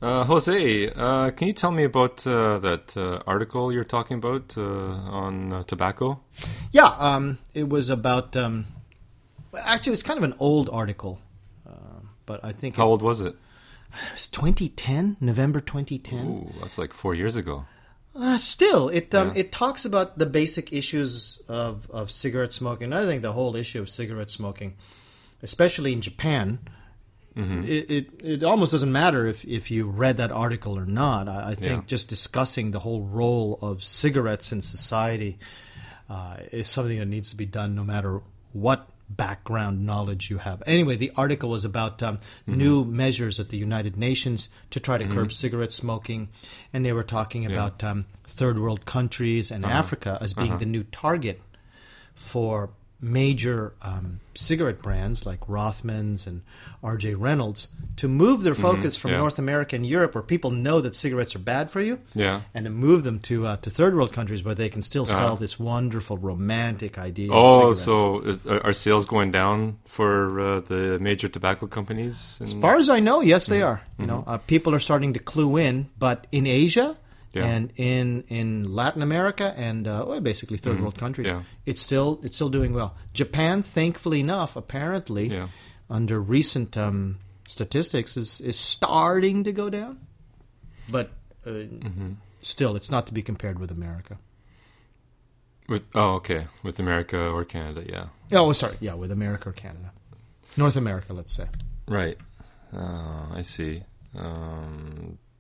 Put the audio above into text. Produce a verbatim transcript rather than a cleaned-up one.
Uh, Jose, uh, can you tell me about uh, that uh, article you're talking about uh, on uh, tobacco? Yeah, um, it was about. Um, actually, it's kind of an old article, uh, but I think How it, old was it? it was twenty ten, November twenty ten. Ooh, that's like four years ago. Uh, still, it um, Yeah. it talks about the basic issues of, of cigarette smoking. I think the whole issue of cigarette smoking, especially in Japan. Mm-hmm. It, it it almost doesn't matter if, if you read that article or not. I, I think Yeah. just discussing the whole role of cigarettes in society uh, is something that needs to be done no matter what background knowledge you have. Anyway, the article was about um, Mm-hmm. new measures at the United Nations to try to Mm-hmm. curb cigarette smoking, and they were talking Yeah. about um, third world countries and Uh-huh. Africa as being Uh-huh. the new target for major um, cigarette brands like Rothmans and R J Reynolds to move their focus from yeah. North America and Europe, where people know that cigarettes are bad for you, Yeah. and to move them to uh, to third world countries where they can still sell Uh-huh. this wonderful romantic idea. Oh, of cigarettes. so is, are are sales going down for uh, the major tobacco companies? As far as I know, yes, they are. You know, uh, people are starting to clue in, but in Asia. Yeah. And in, in Latin America and uh, well, basically third world countries, Yeah. it's still it's still doing well. Japan, thankfully enough, apparently, Yeah. under recent um, statistics, is is starting to go down, but uh, still, it's not to be compared with America. With oh, okay, with America or Canada, yeah, Oh, sorry, yeah, with America or Canada, North America, let's say. right. Uh, I see. Um,